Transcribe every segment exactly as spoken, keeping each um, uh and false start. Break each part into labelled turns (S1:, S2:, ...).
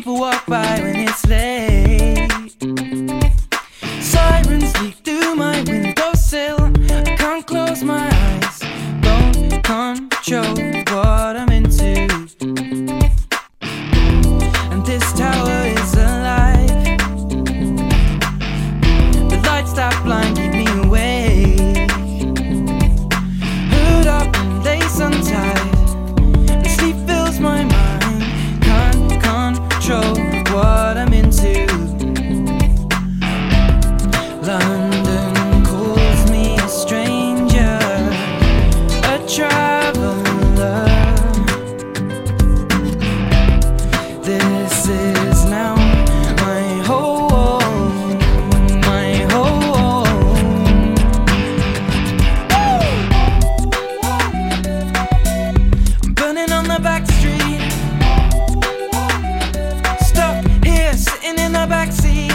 S1: people walk by when it's late. Sirens leak through my windowsill. I can't close my eyes, don't control what I'm into. And this tower is alive. The lights that blind keep me awake. Hood up and lace untied, and sleep fills my mind. Can't control what I'm into. London calls me a stranger, a traveler. This is now my home, my home. I'm burning on the back street, stuck here sitting in the backseat.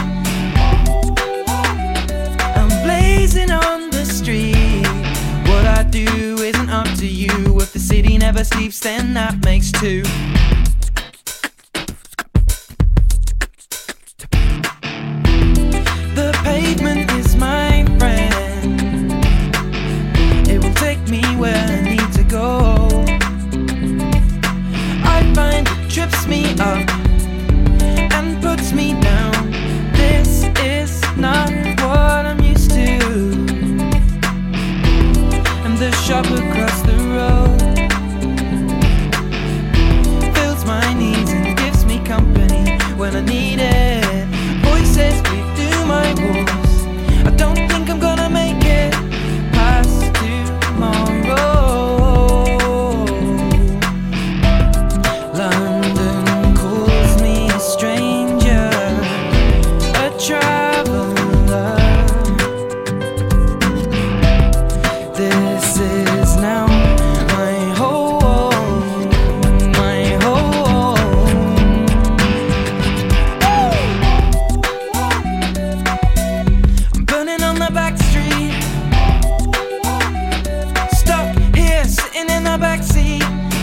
S1: Blazing on the street. What I do isn't up to you. If the city never sleeps, then that makes two. The pavement is my friend. It will take me where I need to go. I find it trips me up and puts me down. This is not what I'm used to. And the shop across the road fills my needs and gives me company when I need it. Voices breathe through my walls. I don't think I'm gonna make it past tomorrow. London calls me a stranger, a traveler. This is now my home, my home. I'm burning on the back street, stuck here sitting in the backseat.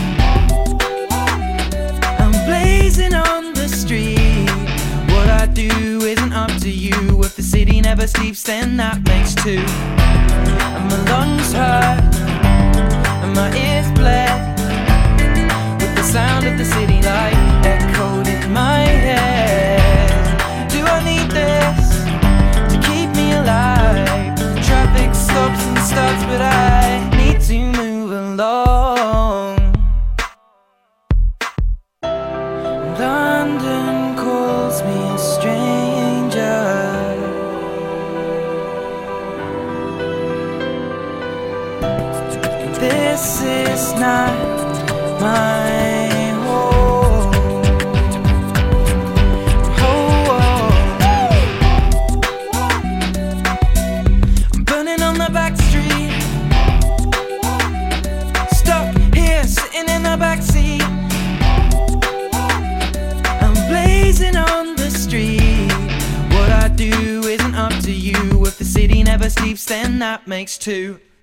S1: I'm blazing on the street. What I do isn't up to you. If the city never sleeps, then that makes two. And my lungs hurt, and my ears bled, with the sound of the city light echoed in my head. Do I need this to keep me alive? Traffic stops and starts, but I need to move along. London calls me a stranger. This is not my home. Home. I'm burning on the back street, stuck here sitting in the backseat. I'm blazing on the street. What I do isn't up to you. If the city never sleeps, then that makes two.